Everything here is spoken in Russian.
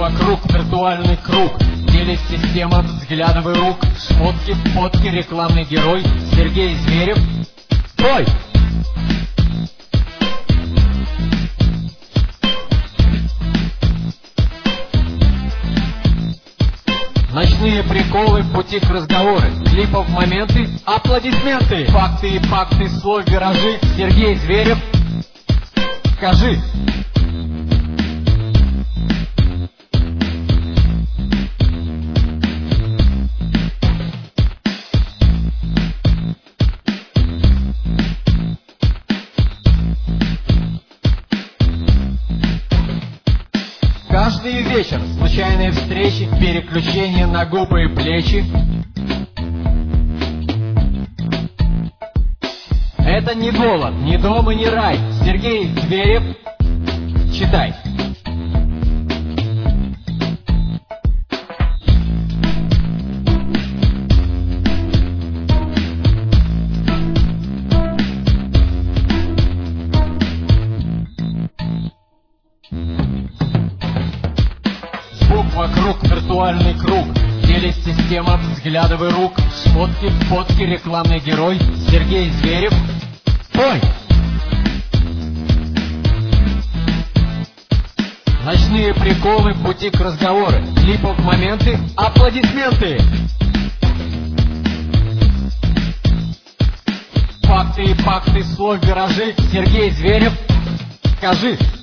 вокруг, виртуальный круг. Телесистема взглядов и рук. Шмотки, фотки, рекламный герой Сергей Зверев. Ой! Ночные приколы, в пути к разговоры, клипов моменты, аплодисменты. Факты и факты, слой виражи. Сергей Зверев, скажи. Каждый вечер случайные встречи, переключения на губы и плечи. Это не голод, не дом и не рай. Сергей Зверев, читай. Вокруг виртуальный круг. Телесистема взглядов и рук. Шмотки, фотки, рекламный герой Сергей Зверев. Ой! Ночные приколы, в пути к разговору, клипов моменты, аплодисменты. Факты и факты, слой виражи. Сергей Зверев, скажи.